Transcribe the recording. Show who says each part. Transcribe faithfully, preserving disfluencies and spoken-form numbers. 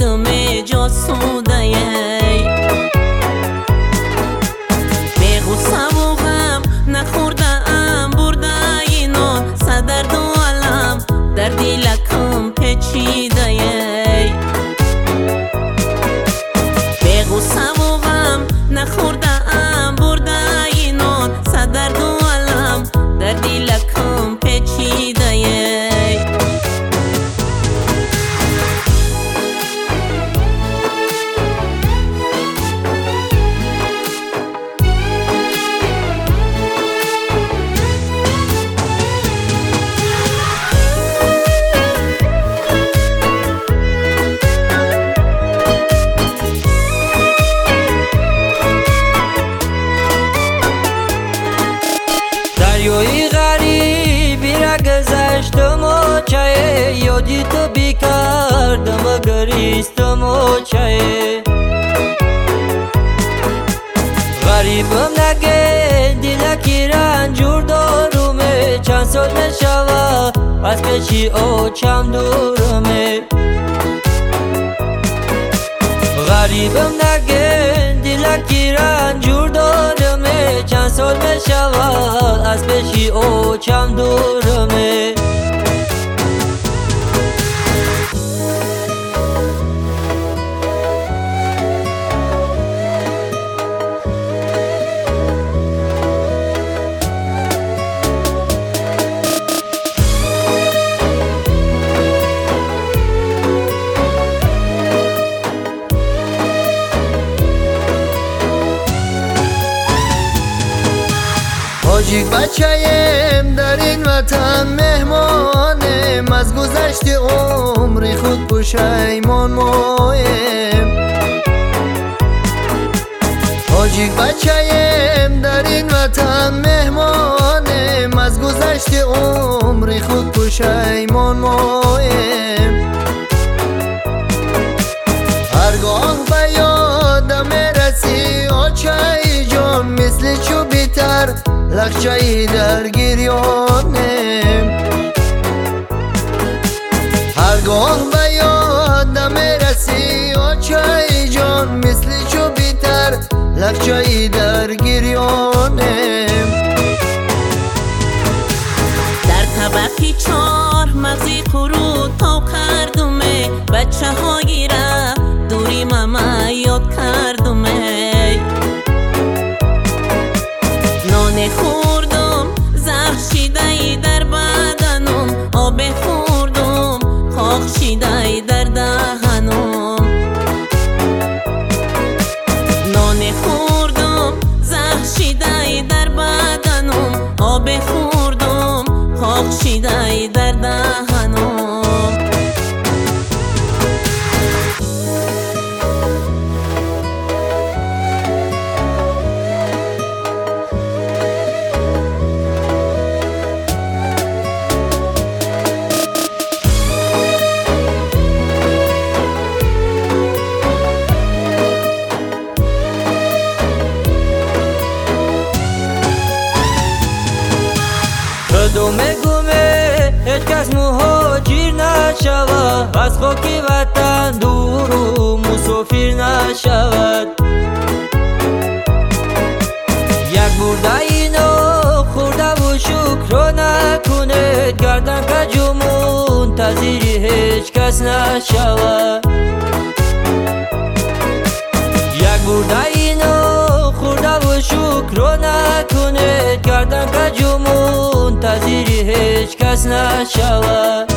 Speaker 1: دم جاسوده به غصه و غم نخوردم برده اینان صدر دو علم در دیلکم پیچیده به غصه و غم نخوردم برده اینان صدر دو علم در دیلکم پیچیده
Speaker 2: دریای غریبی را گذشتم و چه یادی تو بی کردم و گریستم و چه غریبم نگه دلکی رنجور دارومه چند سال نشوه از پیچی او چم دورمه غریبم نگه دلکی رنجور دارمه چند سال بشود از پیشی او چم دورمه
Speaker 3: حاجی بچه‌ایم در این وطن مهمانیم از گذشت عمر خود پشیمان مایم حاجی بچه‌ایم در این وطن مهمانیم از گذشت عمر خود پشیمان مایم هرگاه به یادم میرسی آچه جان مثل چوبی تر لخچه‌ای در گریانم هرگاه به یادم میرسی آچه جان مثل چوبی تر لخچه‌ای در گریانم
Speaker 1: در طبقی چار مغزی خورود تا کردمه بچه هایی را دوری ماما یاد کردمه نان خوردم زهر شیده در بدنم آب خوردم خاک شیده در دهنم نان خوردم زهر شیده در بدنم آب خوردم خاک شیده در دهنم
Speaker 2: دومه گومه هیچ کس مهاجر نشود از خاکی وطن دور و مسافر نشود یک برده اینو خورده و شکر نکند گردن کج و منتظر هیچ کس نشود یک برده اینو خورده و شکر نکند گردن کج و منتظر هیچ کس نشود